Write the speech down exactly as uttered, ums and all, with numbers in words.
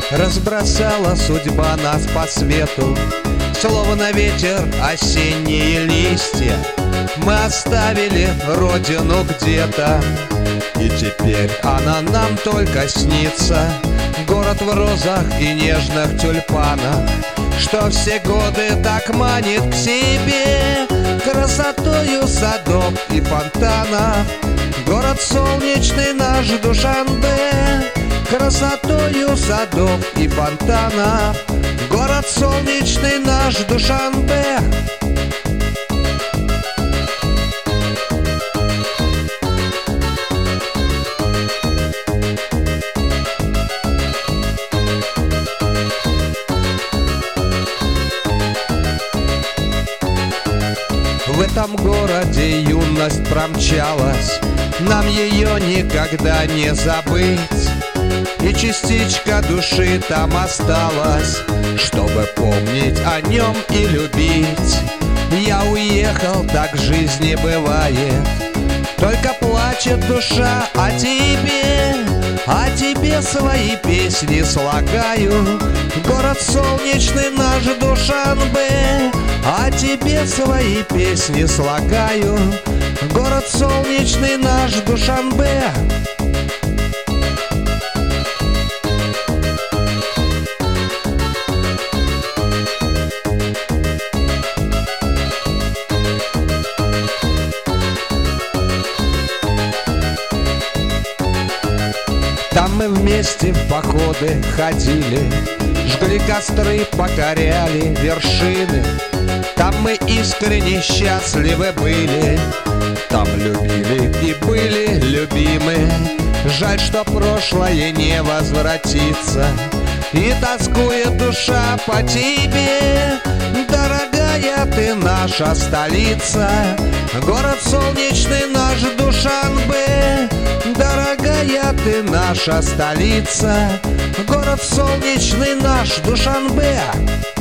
Разбросала судьба нас по свету, словно ветер осенние листья. Мы оставили родину где-то, и теперь она нам только снится. Город в розах и нежных тюльпанах, что все годы так манит к себе красотою садов и фонтанов. Город солнечный наш Душанбе, красотою садов и фонтанов. Город солнечный наш Душанбе. В этом городе юность промчалась, нам ее никогда не забыть. И частичка души там осталась, чтобы помнить о нем и любить. Я уехал, так в жизни бывает, только плачет душа о тебе. О тебе свои песни слагаю, город солнечный наш Душанбе. О тебе свои песни слагаю, город солнечный наш Душанбе. Там мы вместе в походы ходили, жгли костры, покоряли вершины. Там мы искренне счастливы были, там любили и были любимы. Жаль, что прошлое не возвратится, и тоскует душа по тебе. Дорогая, ты наша столица, город солнечный наш Душанбе. Дорогая, ты наша столица, город солнечный наш Душанбе.